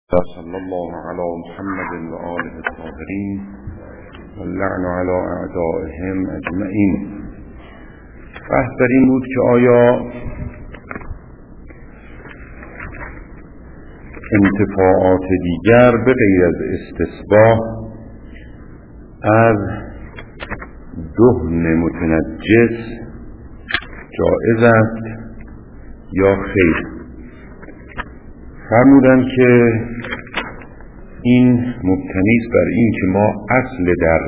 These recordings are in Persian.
صلى الله على محمد وآله الطاهرين واللعن على اعدائهم اجمعین. بحث در این بود که آیا انتفاعات دیگر به غیر از استصباح از دهن متنجس جائز است یا خیر. فرمودند که این مبتنی است بر این که ما اصل در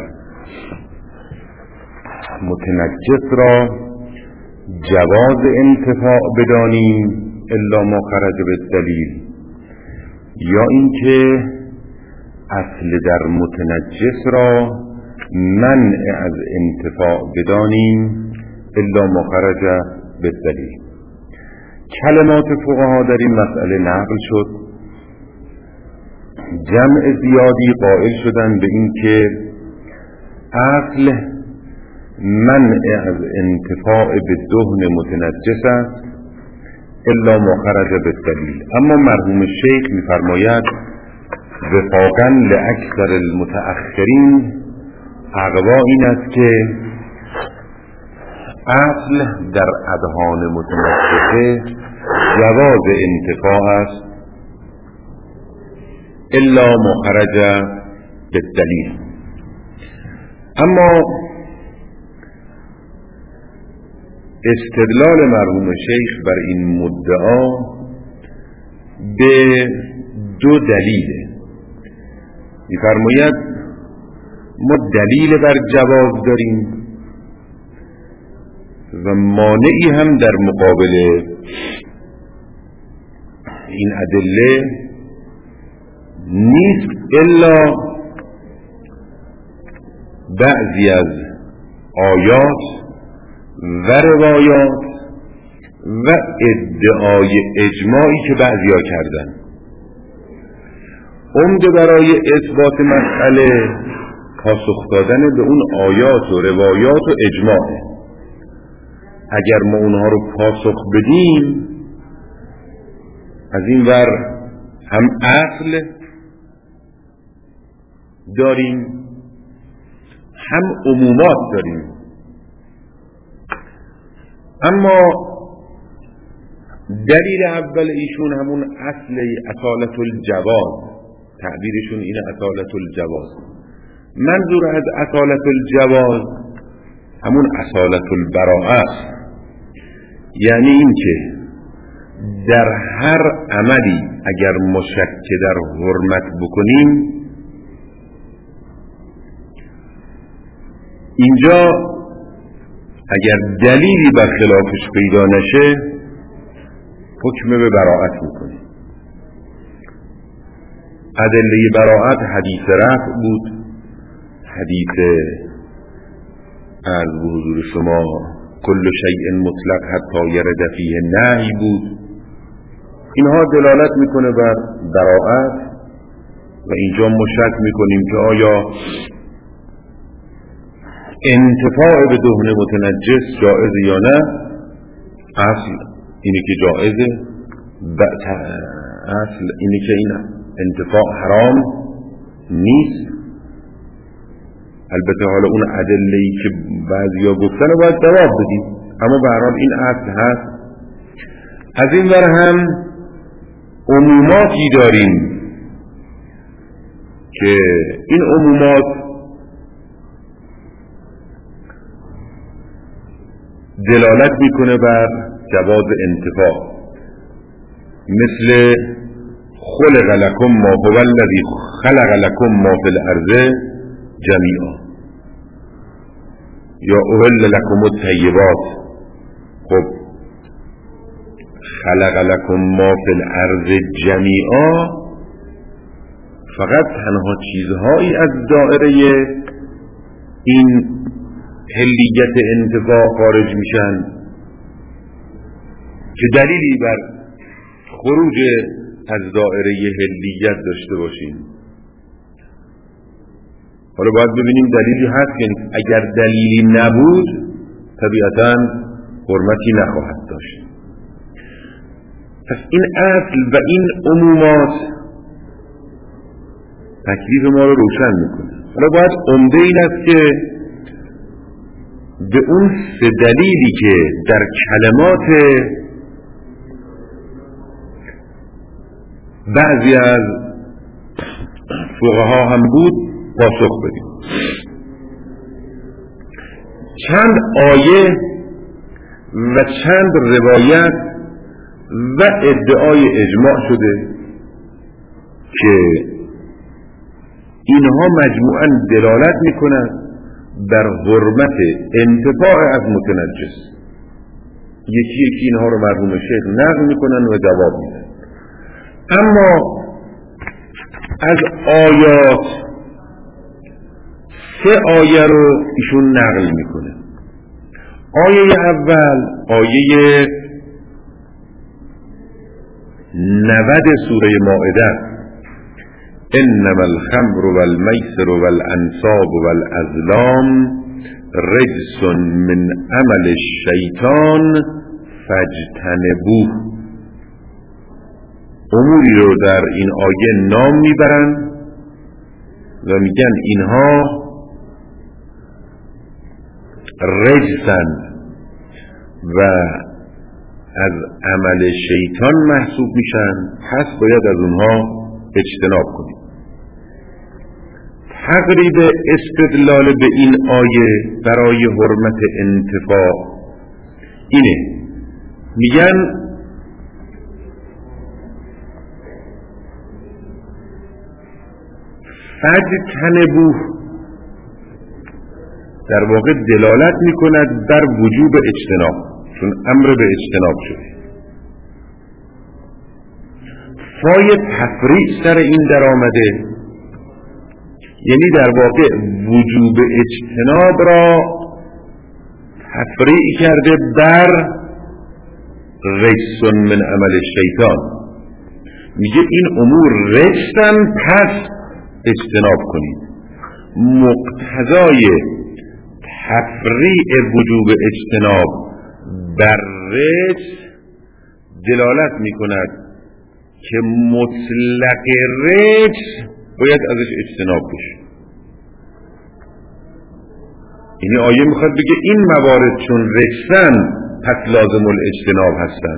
متنجس را جواز انتفاع بدانیم الا ما خرج بالدلیل، یا اینکه اصل در متنجس را منع از انتفاع بدانیم الا ما خرج بالدلیل. کلمات فقها در این مسئله نقل شد. جمع زیادی قائل شدند به این که اصل منع از انتفاع به دهن متنجس است الا ما خرج بالدلیل. اما مرحوم شیخ می‌فرماید وفاقاً لاکثر المتأخرین اقوا این است که اصل در اذهان متنجسه جواز انتفاع است الا ما خرج بالدلیل. اما استدلال مرحوم شیخ بر این مدعا به دو دلیله. می‌فرماید ما دلیل بر جواز داریم و مانعی هم در مقابل این ادله نیست الا بعضی از آیات و روایات و ادعای اجماعی که بعضیا کردن. عمده برای اثبات مسئله پاسخ دادن به اون آیات و روایات و اجماع. اگر ما اونها رو پاسخ بدیم از این ور هم اصل داریم هم عمومات داریم. اما دلیل اول ایشون همون اصل اصالت الجواز، تعبیرشون اینه اصالت الجواز. منظور از اصالت الجواز همون اصالت البراءه است، یعنی این که در هر عملی اگر ما شک در حرمت بکنیم اینجا اگر دلیلی بر خلافش پیدا نشه حکم به براءت میکنیم. ادله براءت حدیث رفع بود، حدیث از حضور شما کل شیء مطلق حتی یرد فیه نهی بود. اینها دلالت میکنه بر براءت و اینجا ما شک میکنیم که آیا انتفاع به دهن متنجس جائز یا نه. اصل اینه که جائزه، اصل اینه که این انتفاع حرام نیست. البته حالا اون ادله‌ای که بعضیا گفتن رو باید جواب بدیم، اما به هر حال این اصل هست. از این ور هم عموماتی داریم که این عمومات دلالت میکنه بر جواز انتفاع، مثل خلق لکم ما هو الذی خلق لکم ما فی الارض جمیعا یا احل لکم الطیبات. خب خلق لکم ما فی الارض جمیعا فقط تنها چیزهایی از دائره این حلیت انتفاع خارج میشن که دلیلی بر خروج از دائره حلیت داشته باشیم. حالا باید ببینیم دلیلی هست که اگر دلیلی نبود طبیعتاً حرمتی نخواهد داشت. پس این اصل و این عمومات تکلیف ما رو روشن میکنه. حالا باید عمده این است که به اون سه دلیلی که در کلمات بعضی از فقها هم بود پاسخ بدیم. چند آیه و چند روایت و ادعای اجماع شده که اینها مجموعاً دلالت میکنند بر حرمت انتفاع از متنجس. یکی یکی اینها رو مرحوم شیخ نقل میکنن و جواب میدن. اما از آیات 3 آیه رو ایشون نقل میکنه. آیه اول آیه 90 سوره مائده، انما الخمر والمیسر والانصاب والازلام رجس من عمل الشیطان فاجتنبوه. اموری رو در این آیه نام میبرن و میگن اینها رجسن و از عمل شیطان محسوب میشن، پس باید از اونها اجتناب کنیم. تقریب استدلال به این آیه برای حرمت انتفاع اینه، میگن فاجتنبوه در واقع دلالت میکند بر وجوب اجتناب، چون امر به اجتناب شده. فای تفریع سر این در آمده، یعنی در واقع وجوب اجتناب را تفریع کرده بر رجس من عمل شیطان. میگه این امور رجسن، پس اجتناب کنید. مقتضای تفریع وجوب اجتناب بر رجس دلالت میکند که مطلق رجس باید ازش اجتناب بشه. یعنی آیه میخواد بگه این موارد چون رجسن پس لازم الاجتناب هستن.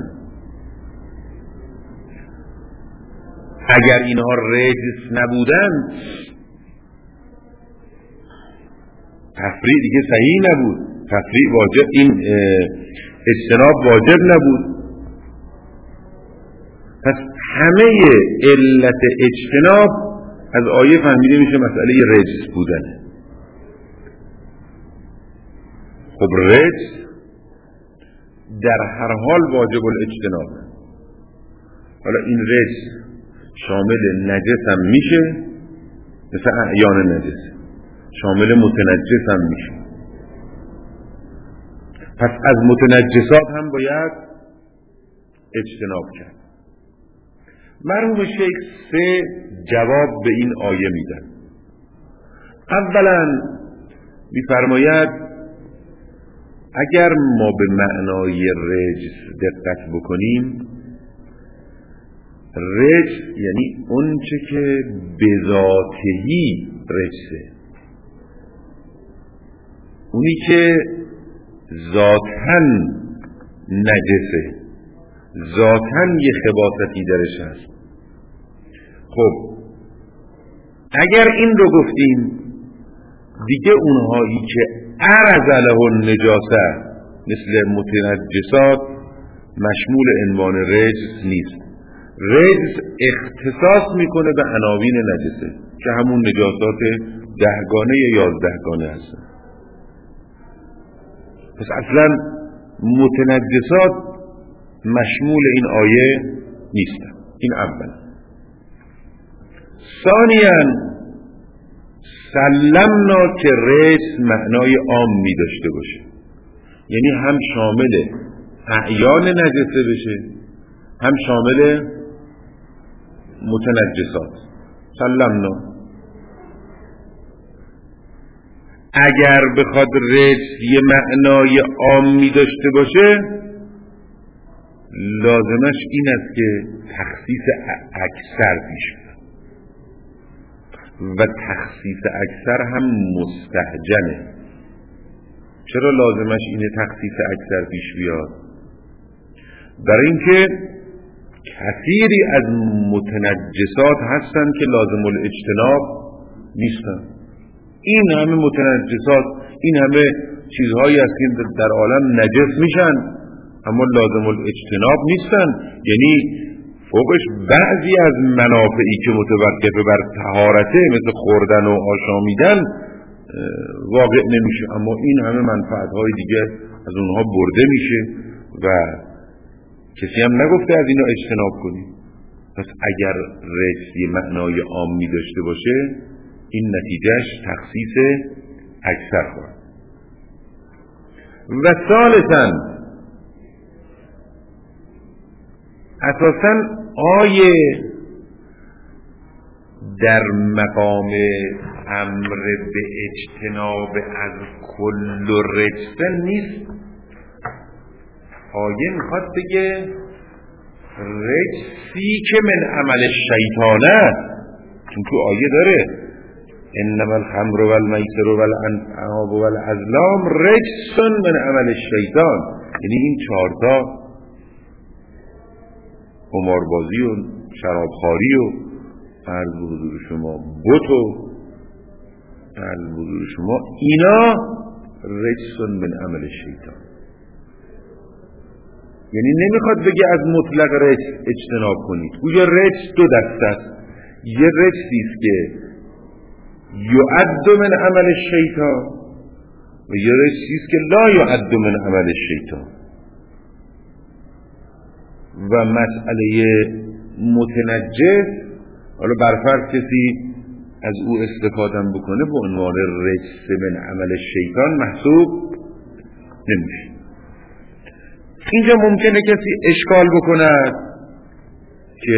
اگر اینها رجس نبودن تفریع دیگه صحیح نبود، تفریع واجب، این اجتناب واجب نبود. پس همه علت اجتناب از آیه فهمیده میشه مسئله رجس بودنه. خب رجس در هر حال واجب الاجتناب. حالا این رجس شامل نجس هم میشه، مثل اعیان نجس، شامل متنجس هم میشه. پس از متنجسات هم باید اجتناب کرد. مرحوم شیخ 3 جواب به این آیه میدن. اولا میفرماید اگر ما به معنای رجس دقت بکنیم، رجس یعنی اون چه که بذاتهی رجسه، اونی که ذاتاً نجسه، ذاتاً یه خباثتی درش هست. خب اگر این رو گفتیم دیگه اونهایی که عرض له النجاسه مثل متنجسات مشمول عنوان رجس نیست. رجس اختصاص میکنه به عناوین نجسه که همون نجاسات 10 گانه یا 11 گانه هستن. پس اصلا متنجسات مشمول این آیه نیستن. این اول. ثانیاً سلمنا که رجس معنای عامی داشته باشه، یعنی هم شامل اعیان نجسه بشه هم شامل متنجسات. سلمنا. اگر بخواد رجس یه معنای عامی داشته باشه لازمش این است که تخصیص اکثر پیش بیاد. و تخصیص اکثر هم مستهجنه. چرا لازمش اینه تخصیص اکثر پیش بیاد؟ برای اینکه کثیری از متنجسات هستن که لازم الاجتناب نیستن. این همه متنجسات، این همه چیزهایی هست که در عالم نجس میشن اما لازم الاجتناب نیستن. یعنی فوقش بعضی از منافعی که متوقف بر طهارته مثل خوردن و آشامیدن واقع نمیشه، اما این همه منفعت‌های دیگه از اونها برده میشه و کسی هم نگفته از اینا اجتناب کنی. پس اگر رجس یه معنای عامی داشته باشه این نتیجهش تخصیص اکثر خواهد. و ثالثاً اساساً آیه در مقام امر به اجتناب از کل رجس نیست. آیه میخواد بگه رجسی که من عمل شیطانه، چون تو آیه داره انما الخمر والمیسر والانعاب والازلام رجس من عمل الشیطان، یعنی این چهارتا قماربازی و شرابخواری و عرض به حضور شما بت و عرض به حضور شما اینا رجس من عمل الشیطان. یعنی نمیخواد بگه از مطلق رجس اجتناب کنید. گویا رجس دو دسته است. یه رجسی است که یعد من عمل الشیطان و یه رجسی است که لا یعد من عمل الشیطان. و مسئله متنجس، حالا برفرض کسی از او استفاده بکنه به عنوان رجس من عمل الشیطان محسوب نمیشه. اینجا ممکنه کسی اشکال بکند که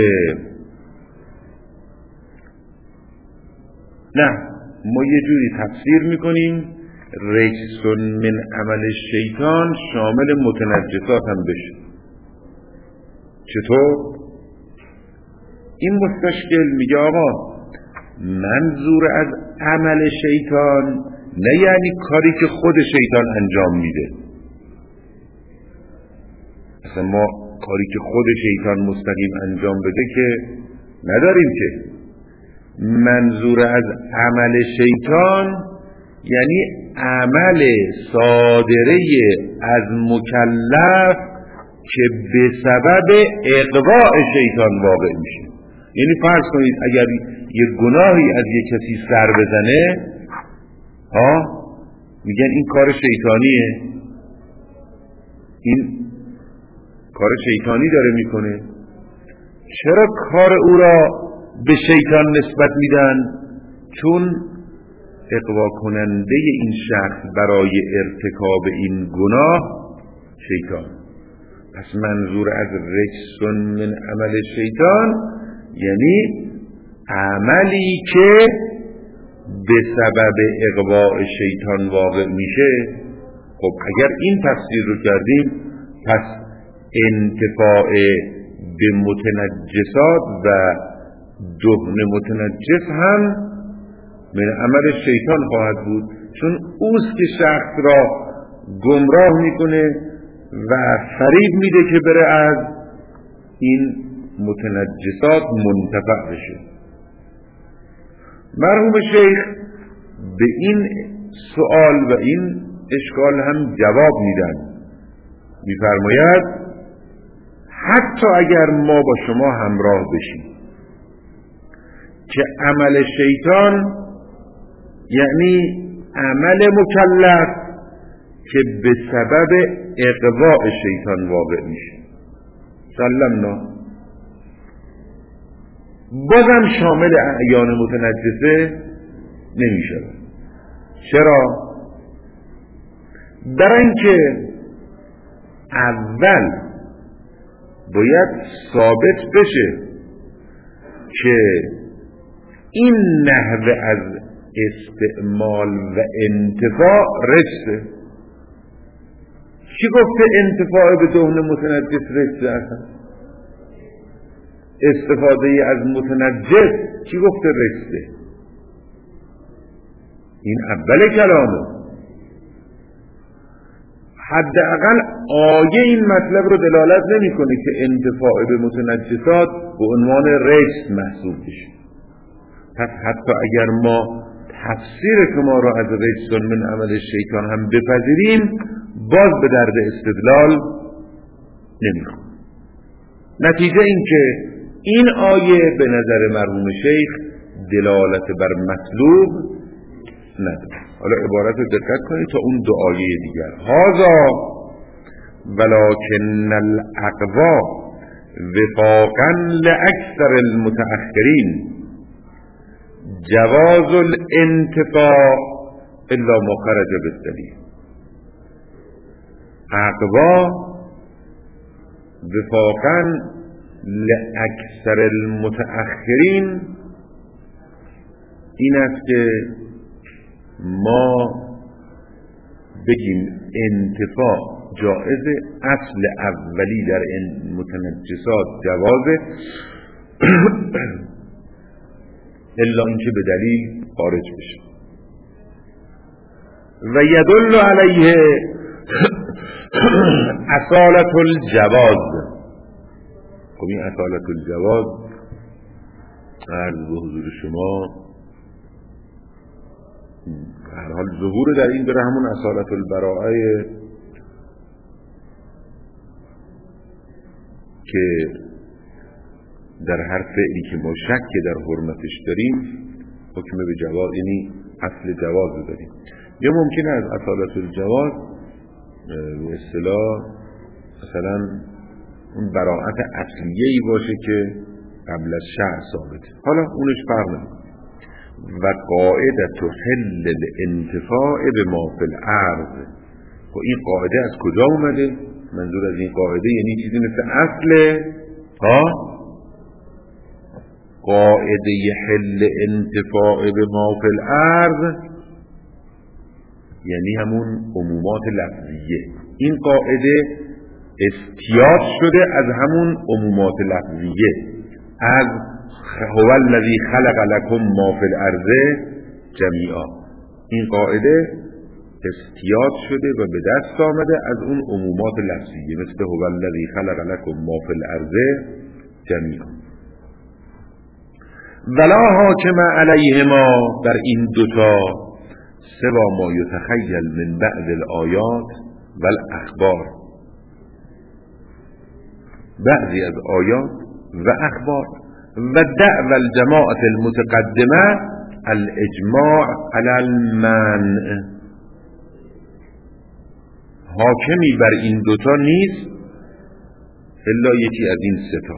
نه، ما یه جوری تفسیر میکنیم رجس من عمل الشیطان شامل متنجسات هم بشه. چطور؟ این مستشکل میگه آقا منظور از عمل شیطان نه یعنی کاری که خود شیطان انجام میده. اصلا ما کاری که خود شیطان مستقیم انجام بده که نداریم که. منظور از عمل شیطان یعنی عمل صادره از مکلف که به سبب اغواء شیطان واقع میشه. یعنی فرض کنید اگر یه گناهی از یه کسی سر بزنه میگن این کار شیطانیه، این کار شیطانی داره میکنه. چرا کار او را به شیطان نسبت میدن؟ چون اغوا کننده این شخص برای ارتکاب این گناه شیطان. پس منظور از رجس من عمل شیطان یعنی عملی که به سبب اغواء شیطان واقع میشه. خب اگر این تفسیر رو کردیم پس انتفاع به متنجسات و دهن متنجس هم من عمل شیطان خواهد بود، چون اوست که شخص را گمراه میکنه و فریب میده که بره از این متنجسات منتفع بشه. مرحوم شیخ به این سوال و این اشکال هم جواب میدن. میفرماید حتی اگر ما با شما همراه بشیم که عمل شیطان یعنی عمل مکلف که به سبب اغواء شیطان واقع میشه، سلمنا، بازم شامل اعیان متنجسه نمیشه. چرا؟ برای اینکه اول باید ثابت بشه که این نحوه از استعمال و انتفاع رجسه. کی گفته انتفاع به دهن متنجس رجسه؟ اصلا استفاده از متنجس کی گفته رجسه؟ این اول کلامه. حداقل آیه این مطلب رو دلالت نمی‌کنه که انتفاع به متنجسات به عنوان رجس محسوب بشه. پس حتی اگر ما تفسیر که ما را از رجس من عمل شیطان هم بپذیریم، باز به درد استدلال نمی‌خوره. نتیجه این که این آیه به نظر مرحوم شیخ دلالت بر مطلوب نداره. حالا عبارت رو دقت کنید تا اون دو آیه دیگر. هذا ولکن الاقوا وفاقا لاکثر المتأخرین جواز الانتفاع الا ما خرج بالدلیل. اقوا وفاقا لاکثر المتأخرین این است که ما بگیم انتفاع جائزه، اصل اولی در متنجسات جوازه الا اینکه به دلیل خارج بشه. و یدل علیه اصالت الجواز. خب این اصالت الجواز عرض به حضور شما هر حال ظهور در این بره همون اصالت البراءه که در هر فعلی که ما شک در حرمتش داریم حکم به جواز، یعنی اصل جواز رو داریم. یا ممکنه از اصالت الجواز به اصطلاح مثلا اون براءت اصلیه‌ای باشه که قبل از شرع ثابته، حالا اونش فرق نمی‌کنه. و قاعدت حل الانتفاع به ما فی الارض. خب این قاعده از کجا اومده؟ منظور از این قاعده یعنی چیزی مثل اصل قاعده حل انتفاع به ما فی الارض یعنی همون عمومات لفظیه. این قاعده استیاد شده از همون عمومات لفظیه، از هو الذی خلق لکم ما فی الارض جمیعا. این قاعده استیاد شده و به دست آمده از اون عمومات لفظیه، مثل هو الذی خلق لکم ما فی الارض جمیعا. ولا حاکم علیهما، در این دوتا سوا ما یتخیل من بعض الآیات و الاخبار، بعضی از آیات و اخبار. و دعوى الجماعة المتقدمه الاجماع علی المنع. حاکمی بر این دوتا نیست الا یکی از این سه تا.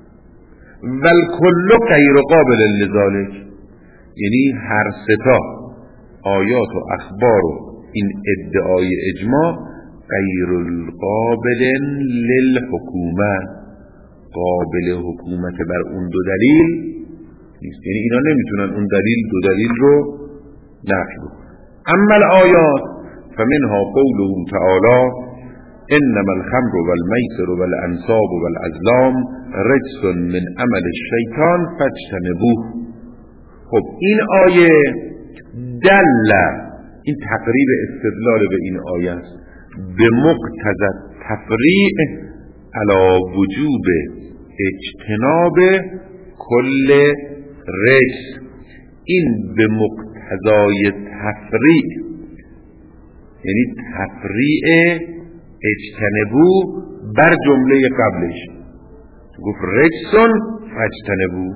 والکل غیر قابل لذلك، یعنی هر سه تا آیات و اخبار و این ادعای اجماع غیر القابل للحکومه، قابل حکومت بر اون دو دلیل نیست. یعنی اینا نمیتونن اون دو دلیل رو نفی بکنن. اما الآیات فمنها قوله تعالی انما الخمر والمیسر والانصاب والازلام رجس من عمل الشیطان فاجتنبوه. خب این آیه دل، این تقریب استدلال به این آیه است، به مقتضی تفریع علی وجوب اجتناب کل رجس. این به مقتضای تفریع یعنی تفریع اجتنبو بر جمله قبلش، گفت رجسون فاجتنبو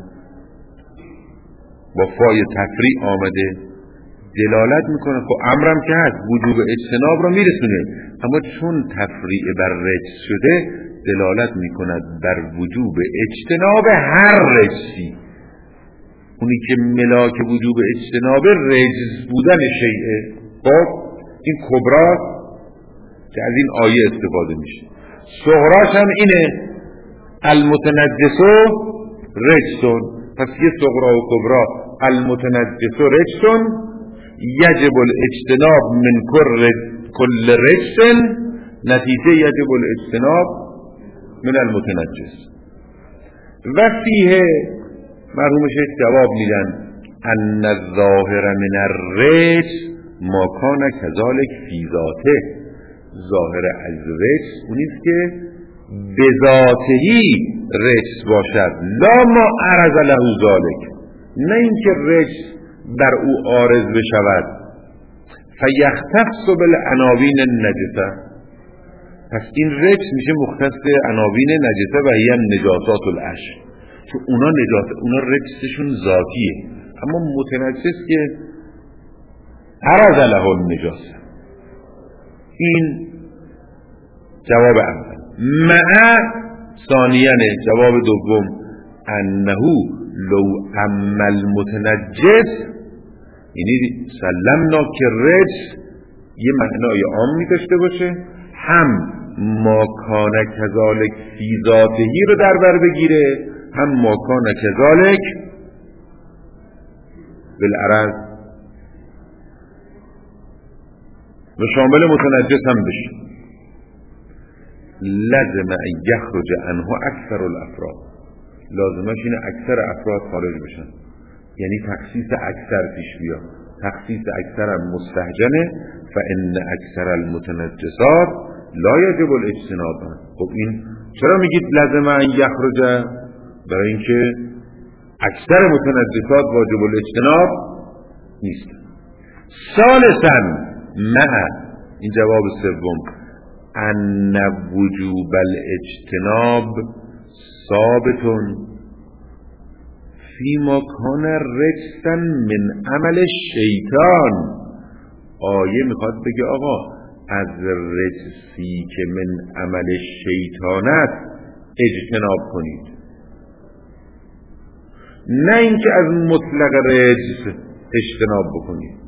با فای تفریع آمده، دلالت میکنه خب امرم که هست وجوب اجتناب رو میرسونه، اما چون تفریع بر رجس شده دلالت میکند بر وجوب اجتناب هر رجسی. اونی که ملاک وجوب اجتناب رجس بودن شیئه. خب این کبرا که از این آیه استفاده میشه، صغراش هم اینه المتنجسو رجسون. پس یه صغرا و کبرا المتنجسو رجسون یجب الاجتناب من کل رجس، نتیجه یجب الاجتناب من المتنجس. و فیه مرحوم شیخ جواب میدن ان الظاهر من الرجس ما کان کذالک فی ذاته، ظاهر از رجس اونیست که به ذاتهی رجس باشد، لا ما عرض له ذالک، نه اینکه رجس در او عارض بشود. فیختص بالعناوین النجسه، پس این رجس میشه مختص عناوین نجسه و هی نجاسات العشر، چون اونا رجسشون ذاتیه، اما متنجس که عرض له النجاسه. این جواب اول. مع ثانیاً جواب دوم، انه لو اما المتنجس، یعنی سلمنا که رجس یه معنای عامی داشته باشه، هم ما کان کذالک فی ذاتهی رو در بر بگیره، هم ما کان کذالک بالعرض و شامل متنجس هم بشه. لازم ان یخرج عنه اکثر الافراد، لازمش اینه اکثر افراد خارج بشن، یعنی تخصیص اکثر پیش بیاد. تخصیص اکثر هم مستهجنه، فان اکثر المتنجسات لا یجب الاجتناب. خب این چرا میگید لازم ان یخرج؟ برای اینکه اکثر متنجسات واجب الاجتناب نیست. ثالثاً مع، این جواب سوم، ان وجوب الاجتناب ثابت فیما کان رجسا من عمل شیطان. آیه میخواد بگه آقا از رجسی که من عمل شیطانت اجتناب کنید، نه اینکه از مطلق رجس اجتناب بکنید.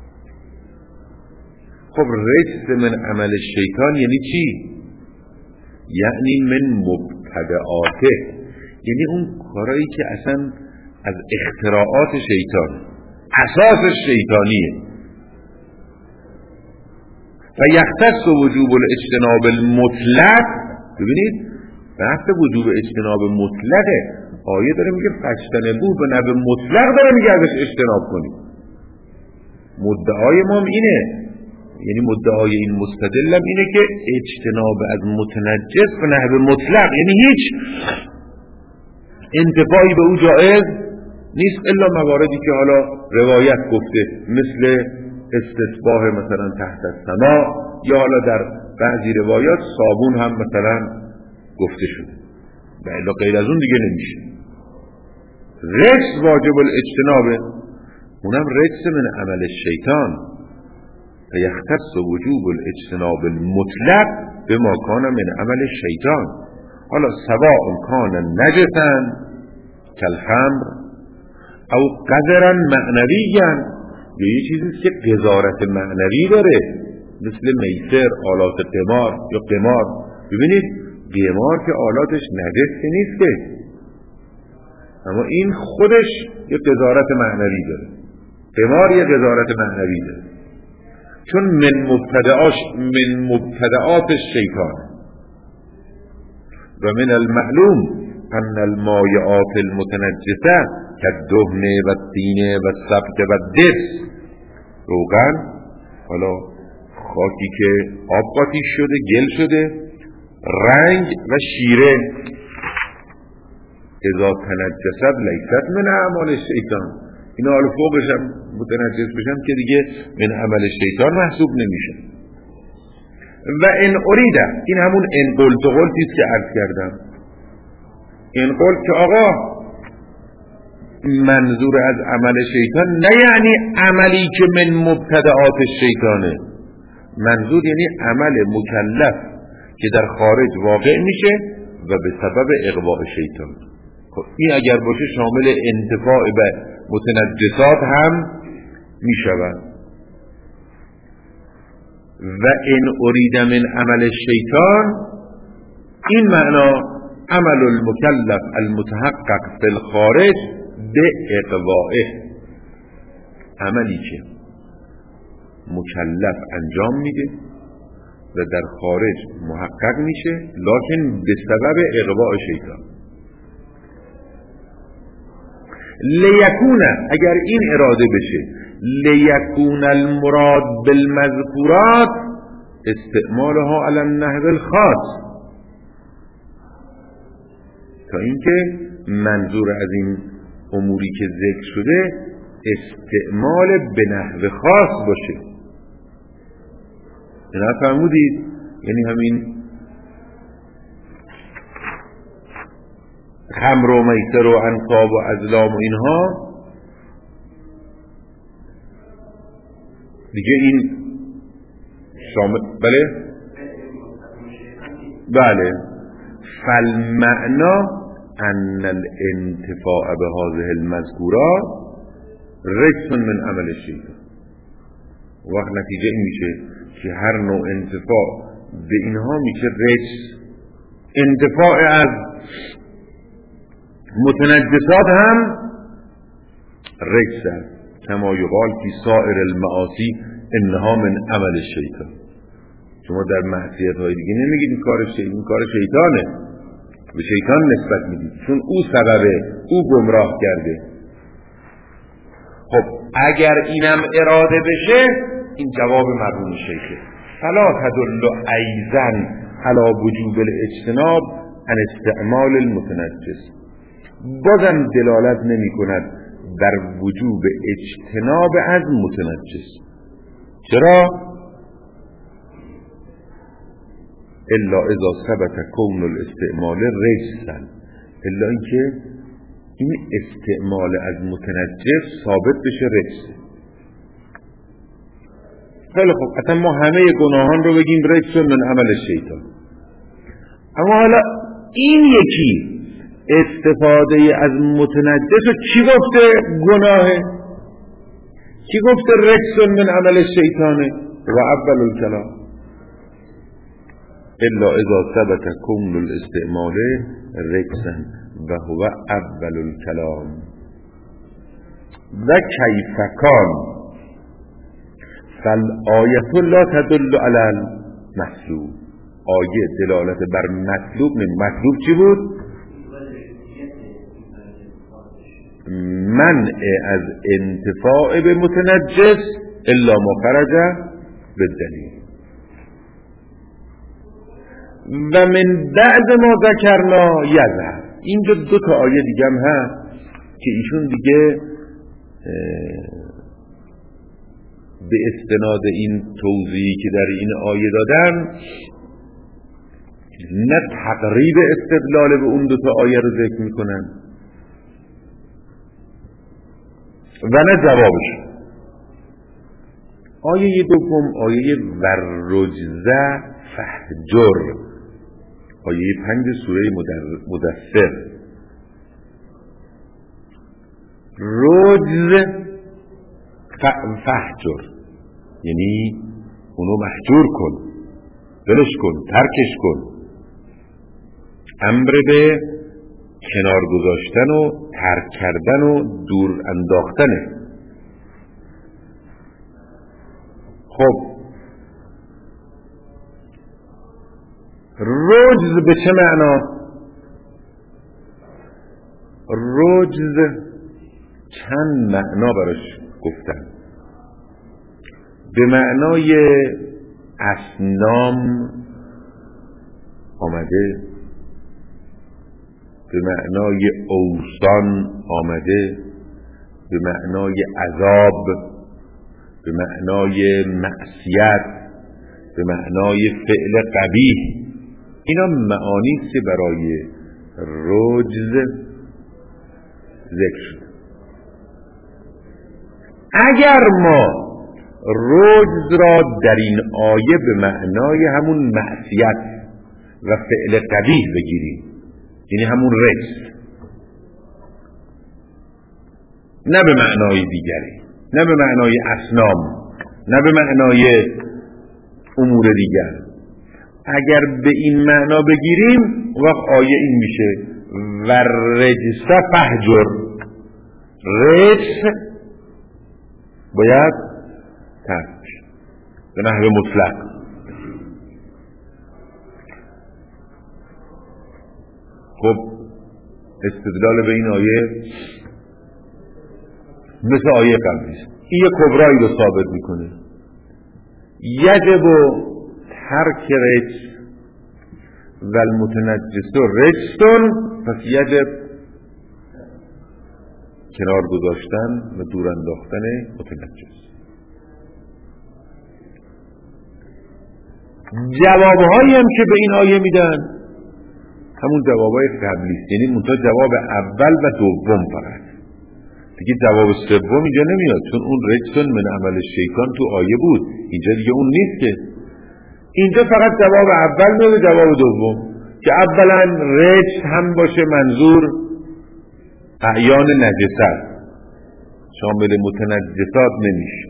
خب رجس من عمل شیطان یعنی چی؟ یعنی من مبتدعاته، یعنی اون کارایی که اصلا از اختراعات شیطان، اساس شیطانیه. و یختص وجوب الاجتناب المطلق، ببینید بحث وجوب اجتناب مطلقه، آیه داره میگه فاجتنبوه، به نحو مطلق داره میگه ازش اجتناب کنید. مدعای ما اینه، یعنی مدعای این مستدلم اینه که اجتناب از متنجس به نحو مطلق، یعنی هیچ انتفاعی به او جائز نیست الا مواردی که حالا روایت گفته، مثل استصباح مثلا تحت السماء، یا حالا در بعضی روایات صابون هم مثلا گفته شده، و الا غیر از اون دیگه نمیشه. رجس واجب الاجتنابه، اونم رجس من عمل شیطان. و یختص وجوب الاجتناب المطلق به ما کان من عمل شیطان. حالا سواء کان نجسا کالخمر او قذرا معنویا، یا یه چیزیست که قذارت معنوی داره، مثل میسر، آلات قمار یا قمار. ببینید قمار که آلاتش نجس نیست که، اما این خودش یه قذارت معنوی داره. قمار یه قذارت معنوی داره، چون من مبتدعات الشیطان. و من المعلوم ان المایعات المتنجسه کالدهن و الطین و السبت و الدس، روغن، حالا خاکی که آب قاطی شده، گل شده، رنگ و شیره، اذا تنجست لیست من اعمال شیطان، اینا حالا فوقش هم متنجس بشن که دیگه من عمل شیطان محسوب نمیشه. و ان اریده، این همون ان قلت قلتیست که عرض کردم. ان قلت که آقا منظور از عمل شیطان نه یعنی عملی که من مبتدعات شیطانه، منظور یعنی عمل مکلف که در خارج واقع میشه و به سبب اغواء شیطان. خب این اگر باشه شامل انتفاع به متنجسات هم میشود. و ان ارید من عمل شیطان، این معنا عمل المکلف المتحقق فی الخارج به اغوائه، عملی که مکلف انجام میده و در خارج محقق میشه، لکن به سبب اغواء شیطان. لیکون، اگر این اراده بشه، لیکون المراد بالمذکورات استعمالها علی النحو الخاص، تا اینکه منظور از این اموری که ذکر شده استعمال به نحو خاص باشه. اینا فرمودید، یعنی همین خمر و میسر و انصاب و ازلام و اینها دیگه این شامل، بله فالمعنا ان الانتفاع به هذه المذکورات رجس من عمل الشیطان. وقت نتیجه این میشه که هر نوع انتفاع به اینها میشه رجس. انتفاع از متنجسات هم رجس است، کما یقال فی سائر المعاصی انها من عمل الشیطان. شما در معصیت های دیگه نمیگید این کار شیطانه، به شیطان نسبت میدید چون او سببه، او گمراه کرده. خب اگر اینم اراده بشه این جواب مرحوم شیخه، فلا تدل ایضا علی وجوب الاجتناب عن استعمال المتنجس، بازم دلالت نمی کند در وجوب اجتناب از متنجس. چرا؟ الا اذا ثبت کون الاستعمال رجسا، الا اینکه این استعمال از متنجس ثابت بشه رجس. خیلی خوب، اصلا ما همه گناهان رو بگیم رجس من عمل شیطان، اما حالا این یکی استفاده از متنجس رو چی گفته گناهه؟ چی گفته رجس من عمل شیطانه؟ و اول الکلام الا اذا ثبت کون الاستعمال رجسا و هو اول الکلام و کیف کان فالآیت لا تدل علی المطلوب. آیه دلالت بر مطلوب نمی. مطلوب چی بود؟ منع از انتفاع به متنجس الا ما خرج بالدلیل. و من بعد ما ذکرنا یذهب. اینجا دو تا آیه دیگه هم هست که ایشون دیگه به استناد این توضیحی که در این آیه دادن نه تقریب استدلال به اون دو تا آیه رو ذکر میکنن و نه جوابش. آیه دوم آیه ورجزه فهجر، آیه 5 سوره مدثر. رجز فهجر یعنی اونو محجور کن، ولش کن، ترکش کن. امر به کنار گذاشتن و ترک کردن و دور انداختنه. خب رجز به چه معنا؟ رجز چند معنا براش گفتن. به معنای اصنام آمده، به معنای اوثان آمده، به معنای عذاب، به معنای معصیت، به معنای فعل قبیح. اینا معانی است که برای رجز ذکر شده. اگر ما رجز را در این آیه به معنای همون معصیت و فعل قبیح بگیریم، یعنی همون رجز، نه به معنای دیگری، نه به معنای اصنام، نه به معنای امور دیگر، اگر به این معنا بگیریم وقت آیه این میشه و رجس فهجر. رجس باید ترک به نحو مطلق. خب استدلال به این آیه مثل آیه قبلی است. این کبرایی رو ثابت میکنه. یجب ترک رجس و المتنجس رجسون، پس یجب کنار گذاشتن و دور انداختن متنجس. جوابهایی هم که به این آیه میدن همون جوابهای قبلی است، یعنی منتها جواب اول و دوم فقط، دیگه جواب سوم اینجا نمیاد، چون اون رجسون من عمل شیطان تو آیه بود، اینجا دیگه اون نیست که. اینجا فقط جواب اول میاد و جواب دوم، که اولا رجس هم باشه منظور اعیان نجست، شامل متنجسات نمیشه.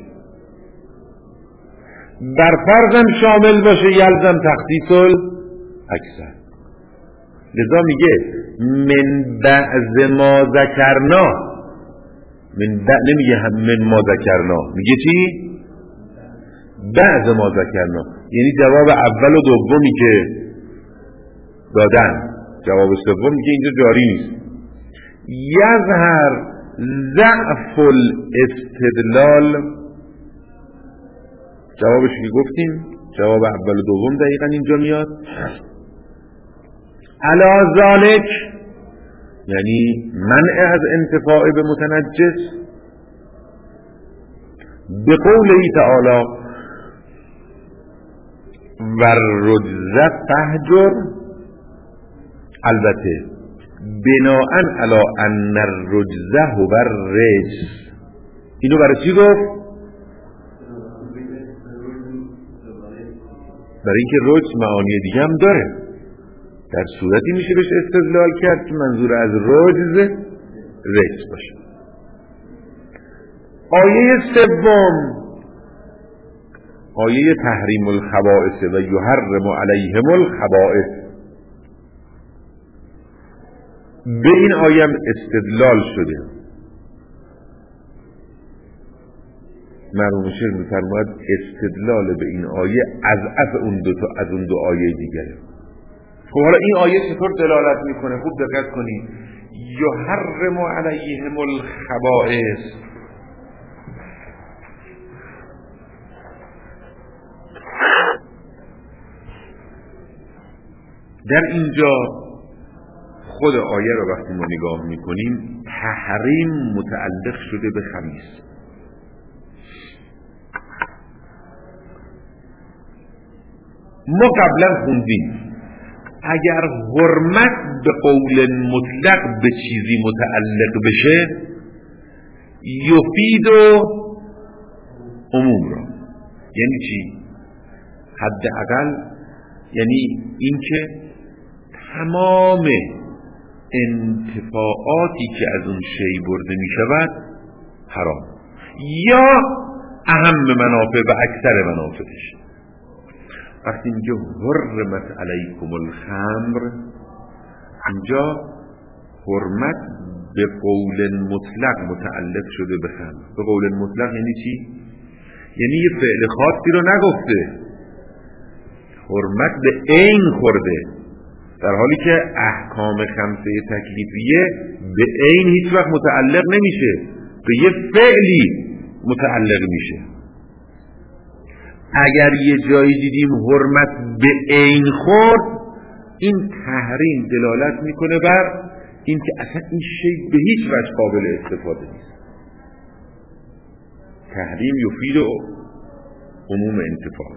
بر فرضم شامل باشه یلزم تخصیص الاکثر. لذا میگه من بعض ما ذکرنا، نمیگه من ما ذکرنا، میگه چی؟ بعض ما ذکرنا، یعنی جواب اول و دومی که دادن، جواب سوم میگه اینجا جاری نیست. یظهر ضعف الاستدلال، جوابش که گفتیم جواب اول و دوم دقیقا اینجا میاد. علی ذالک یعنی منع از انتفاع به متنجس، به قوله تعالی و الرجز فهجر، البته بناءً علی ان الرجز هو الرجس. اینو برای چی گفت؟ برای اینکه رجز معانی دیگه هم داره، در صورتی میشه بهش استدلال کرد که منظور از رجز رجز باشه. آیه سوم آیه تحریم الخبائث و یحرم علیهم الخبائث، به این آیه هم استدلال شده. مرحوم شیخ می‌فرماید استدلال به این آیه از اون دو آیه دیگره. خب حالا این آیه چطور دلالت میکنه؟ خوب دقت کنید. یحرم علیهم الخبائث، در اینجا خود آیه رو وقتی ما نگاه میکنیم تحریم متعلق شده به خبیث. ما قبلا خوندیم اگر حرمت به قول مطلق به چیزی متعلق بشه یفید و عموم را، یعنی چی؟ حداقل یعنی اینکه تمام انتفاعاتی که از اون شی برده می شود حرام، یا اهم منافع و اکثر منافعش. وقتی میگه حرمت علیکم الخمر، اینجا حرمت به قول مطلق متعلق شده به خمر. به قول مطلق یعنی چی؟ یعنی یه فعل خاصی رو نگفته، حرمت به عین خورده، در حالی که احکام خمسه تکلیفیه به عین هیچ وقت متعلق نمیشه، به یه فعلی متعلق میشه. اگر یه جایی دیدیم حرمت به عین خورد، این تحریم دلالت میکنه بر این که اصلا این شی به هیچ وجه قابل استفاده نیست. تحریم یفید عموم انتفاع.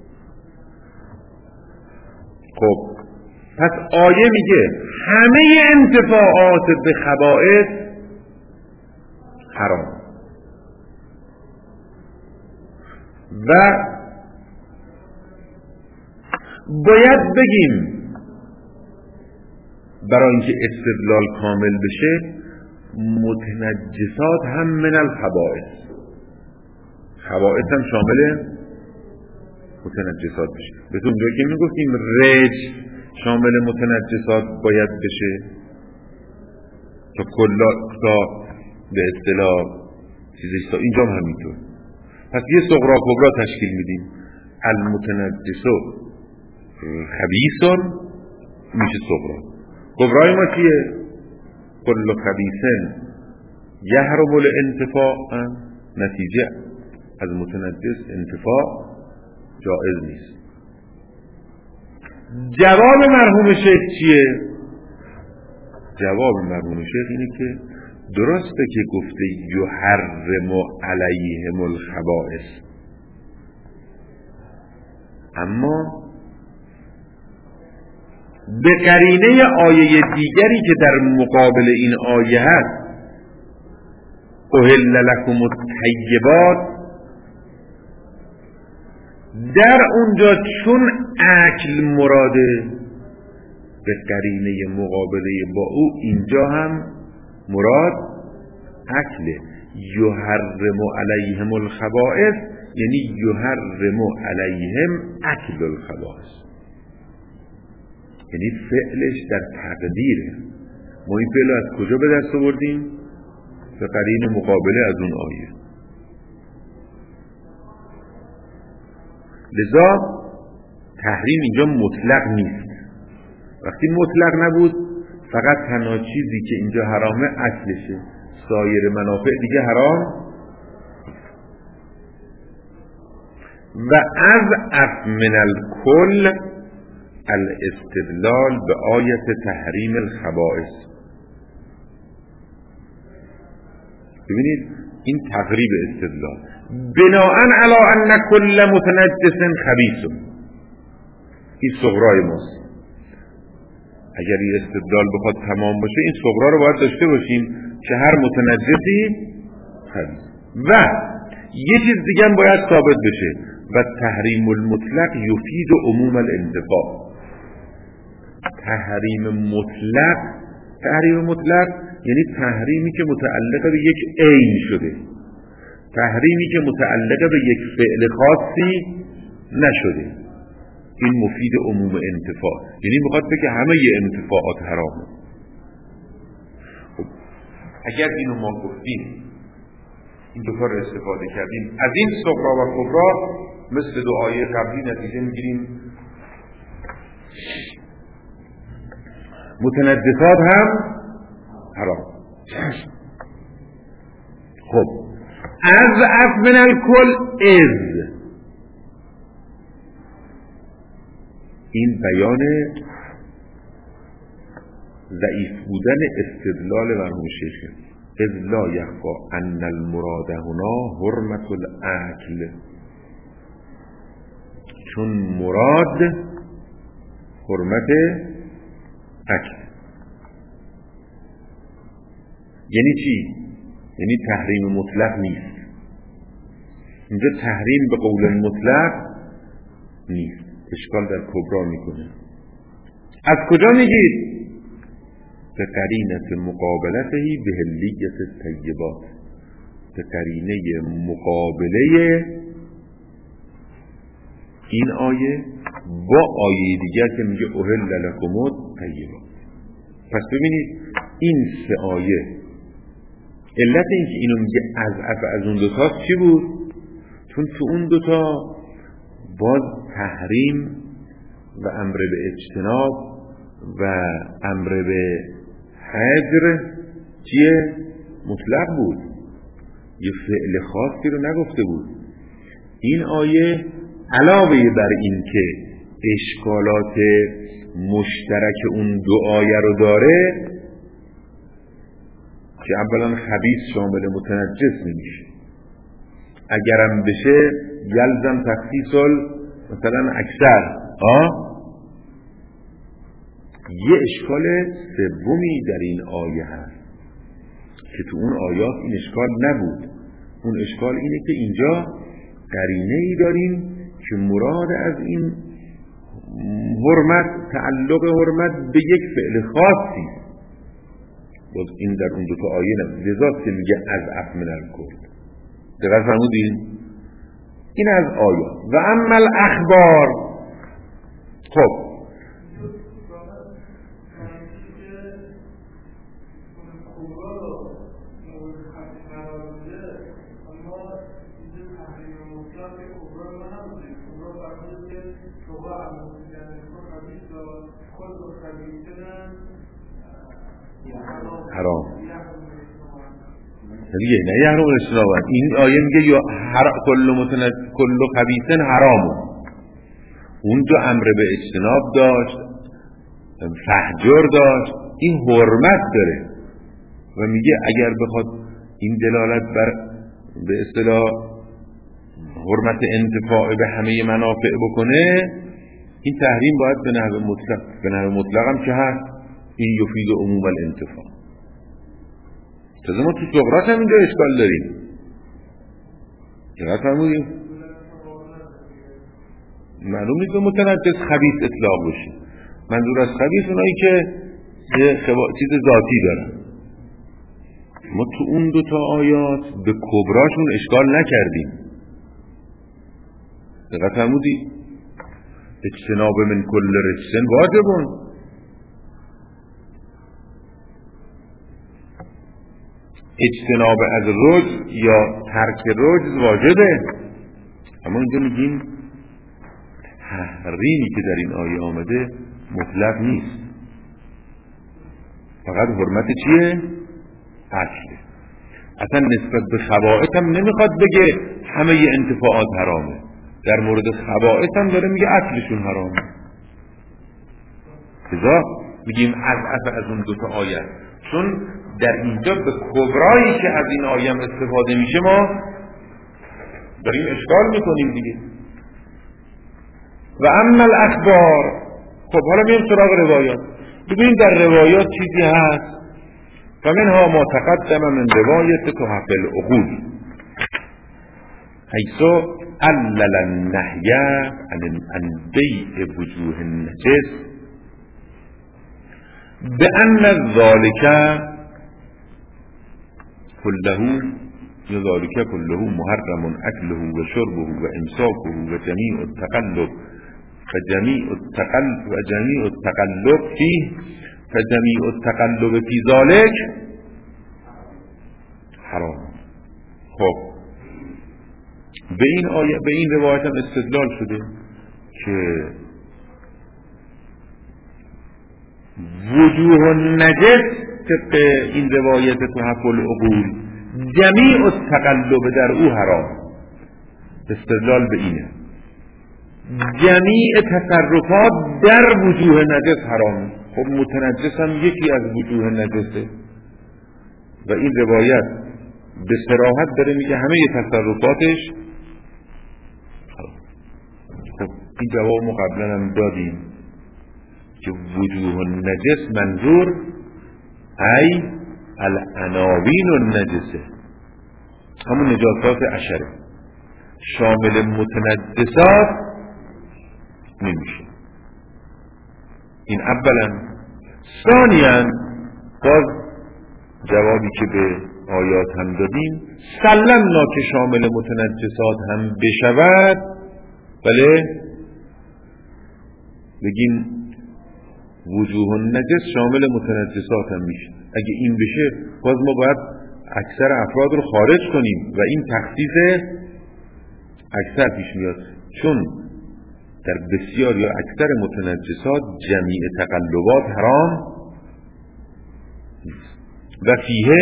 خب پس آیه میگه همه انتفاعات به خبائث حرام و باید بگیم برای اینکه استدلال کامل بشه متنجسات هم من الخبائث، خبائث هم شامل متنجسات بشه. بهتون جایی که میگفتیم رجس شامل متنجسات باید بشه تا کلا تا به اصطلاح چیزش تا اینجا هم همینطور. پس یه صغرا کبرا تشکیل میدیم، المتنجسو خبیثون میشه صغرا. کبرای ما چیه؟ کل خبیثن یحرم الانتفاع، نتیجه از متنجس انتفاع جائز نیست. جواب مرحوم شیخ چیه؟ جواب مرحوم شیخ اینه که درسته که گفته یحرم علیهم الخبائث، اما به قرینه آیه دیگری که در مقابل این آیه هست، احل لکم الطیبات، در اونجا چون اکل مراده به قرینه مقابله با او، اینجا هم مراد اکله. یحرم علیهم الخبائث یعنی یحرم علیهم اکل الخبائث، یعنی فعلش در تقدیره. ما این فعل از کجا به دست آوردیم؟ به قرینه مقابله از اون آیه. لذا تحریم اینجا مطلق نیست. وقتی مطلق نبود، فقط تنها چیزی که اینجا حرامه اصلشه، سایر منافع دیگه حرام. و از من الکل الاستدلال به آیت تحریم الخبائث. ببینید این تقریب استدلال بناءً علی ان کل متنجس خبیث، این صغرای ماست. اگر این استدلال بخواد تمام باشه، این صغرا رو باید داشته باشیم که هر متنجسی خبیث. و یه چیز دیگه هم باید ثابت بشه، و تحریم المطلق یفید عموم الانتفاع. تحریم مطلق یعنی تحریمی که متعلق به یک عین شده، تحریمی که متعلق به یک فعل خاصی نشده. این مفید عموم انتفاع، یعنی میخواد بگه همه انتفاعات حرامه. خب اگر اینو ما گفتیم، این دو کار استفاده کردیم، از این صغرا و کبرا مثل دو آیه قبلی نتیجه میگیریم متنجسات هم حرام. خب از من الکل از، این بیان ضعیف بودن استدلال مرحوم شیخ. اذ لا یخفی ان المراد هنا حرمت الاکل، چون مراد حرمت اکل. یعنی چی؟ یعنی تحریم مطلق نیست. اینجا تحریم به قول مطلق نیست. اشکال در کبرا میکنه. از کجا میگید؟ به قرینه مقابلته به حلیت الطیبات، به قرینه مقابله این آیه با آیه دیگر که میگه احل لکم الطیبات. پس ببینید این سه آیه، علت این که اینو میگه از اون دوتا چی بود؟ چون تو اون دوتا باز تحریم و امر به اجتناب و امر به حجر چیه؟ مطلق بود، یه فعل خاصی رو نگفته بود. این آیه علاوه بر این که اشکالات مشترک اون دو آیه رو داره، که اولا خبیث شامل متنجس نمیشه، اگرم بشه یلزم تخصیص مثلا اکثر. یه اشکال سومی در این آیه هست که تو اون آیات این اشکال نبود. اون اشکال اینه که اینجا قرینه ای داریم که مراد از این حرمت، تعلق حرمت به یک فعل خاصی، باز این در اون دوتا آیه نبود. لذا که میگه از من الکل. دقیق فرمودین؟ این از آیات. و اما الاخبار. خب حرام. دیگه نه یحرم الاجتناب. این آیه میگه یا کل خبیث حرام. اونجا امر به اجتناب داشت، فحجر داشت، این حرمت داره و میگه اگر بخواد این دلالت بر به اصطلاح حرمت انتفاع به همه منافع بکنه، این تحریم باید به نحو مطلق. به نحو مطلق هم که هست این یفید عموم الانتفاع. تازه ما تو صغرات هم اینجا اشکال داریم. چقدر فرمودیم؟ معلوم نیست به متنجس خبیث اطلاق بشه. منظور از خبیث اونایی که یه چیز ذاتی دارن. ما تو اون دوتا آیات به کبراشون اشکال نکردیم. دقت فرمودی؟ اجتناب من کل رجس واجبون. اجتناب از رجز یا ترک رجز واجبه. اما اینجا میگیم تحریمی که در این آیه آمده مطلق نیست، فقط حرمت چیه؟ اصله. اصلا نسبت به خبائث هم نمیخواد بگه همه انتفاعات حرامه. در مورد خبائث هم داره میگه اصلشون حرامه. لذا میگیم از اون دوتا آیه، چون در اینجا به کبرایی که از این آیه استفاده میشه ما داریم اشکال میکنیم دیگه. و اما الاخبار. خب حالا میام سراغ روایات. ببینید در روایات چیزی هست و منها ما تقدم من روایت تحف العقول حیث علل النهی عن بیع وجوه النجس بأن ذلك كله محرم أكله وشربه وإمساكه وجميع التقلب فيه فجميع التقلب في ذلك حرام. خب به این آیه به این روایت هم استدلال شده که وجوه النجس طبق این روایت تحف العقول جمیع التقلب در او حرام. استدلال به اینه جمیع تصرفات در وجوه نجس حرام. خب متنجس هم یکی از وجوه نجسه و این روایت به صراحت داره میگه همه تصرفاتش حرام. خب این جواب ما قبلا هم دادیم که وجوه النجس منظور ای العناوین النجسه، همون نجاسات عشره، شامل متنجسات نمیشه. این اولا. ثانیاً باز جوابی که به آیات هم دادیم سلمنا که شامل متنجسات هم بشود، بله بگیم وجوه النجس شامل متنجسات هم میشه. اگه این بشه باز ما باید اکثر افراد رو خارج کنیم و این تخصیص اکثر پیش میاد، چون در بسیار یا اکثر متنجسات جمیع تقلبات حرام و فیه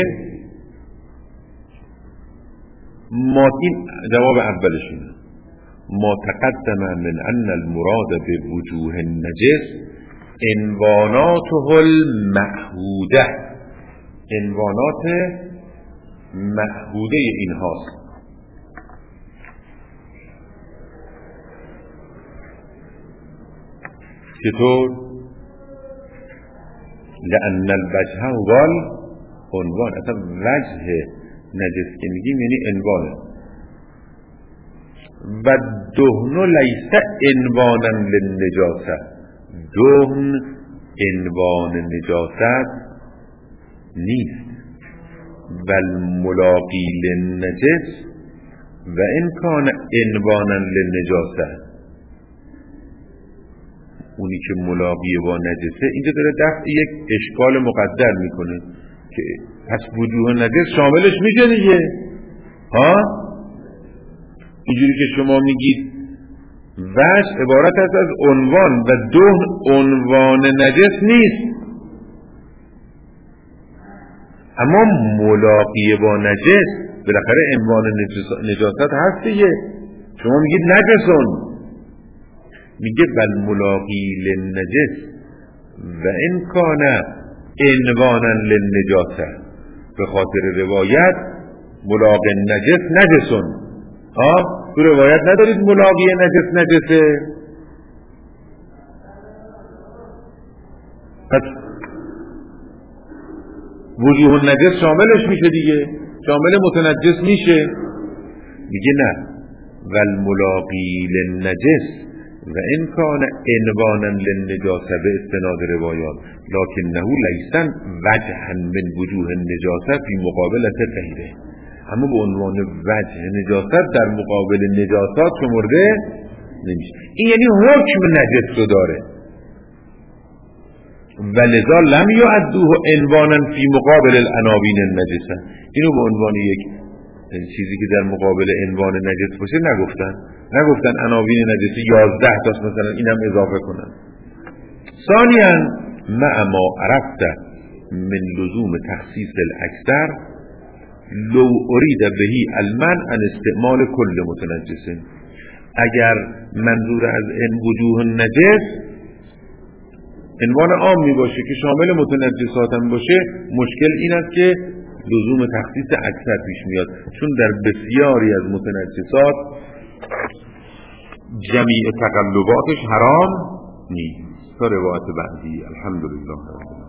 ما. این جواب اولشونه ما تقدم من ان المراد به وجوه النجس عنواناته المعهوده، عنوانات معهوده این هاست. چطور؟ لأن الوجه والعنوان، اصلا وجه نجس که میگیم یعنی عنوانه. و دهن لیس عنوانا للنجاسه، دهن عنوان نجاست نیست. و الملاقی للنجس و ان کان عنوانا للنجاسه، اونی که ملاقی با نجسه اینجا داره دفع یک اشکال مقدر میکنه که پس وجوه نجس شاملش میشه دیگه. ها اینجوری که شما میگید وجه عبارت است از عنوان و دهن عنوان نجس نیست. اما ملاقی با نجس بالاخره عنوان نجاست هست دیگه. شما میگید نجسون، میگه بل ملاقی للنجس و ان کان عنوانا للنجاسه. به خاطر روایت ملاقی نجس نجسون. تو روایت ندارید ملاقی نجس نجسه. پس وجوه النجس شاملش میشه دیگه، شامل متنجس میشه. میگه نه والملاقی للنجس و ان کان عنوانا للنجاسه به استناد روایات لکنه لیسا وجها من وجوه النجاسه فی مقابلت غیره. اما به عنوان وجه نجاست در مقابل نجاسات شمرده نمیشه. این یعنی حکم نجس رو داره. ولذا لم یعدوه عنوانا فی مقابل العناوین النجسه. اینو به عنوان یک چیزی که در مقابل عنوان نجس باشه نگفتن عناوین نجسی 11 تاست مثلا اینم اضافه کنن. ثانیاً مع ما عرفت من لزوم تخصیص الاکثر لو ارید بهی المنع عن استعمال کل متنجس. اگر منظور از این وجوه نجس عنوان عامی باشه که شامل متنجسات هم باشه، مشکل این است که لزوم تخصیص اکثر پیش میاد، چون در بسیاری از متنجسات جمیع تقلباتش حرام نیست. تا روایت بعدی. الحمدلله.